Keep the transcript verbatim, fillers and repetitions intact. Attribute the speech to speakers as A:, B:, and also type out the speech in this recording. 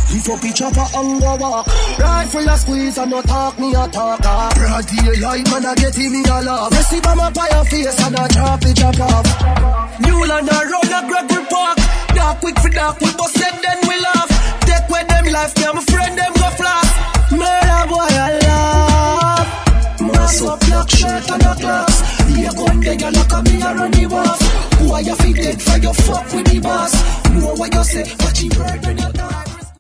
A: If up each chopper and go walk, rifle a squeeze and no talk me a talk. Broad daylight man a get me a laugh. Receive a map by your face and a drop it drop off. Newland a round a gravel park. Dark quick for dark, we bust it then we laugh. Take with them life, me and my friend them go flash. Murder boy I laugh. Mass up black shirt and a glass. You gun there you look at me and run the off. Who are you feet dead for your fuck with the boss? Know what you say, watch him bird when you die.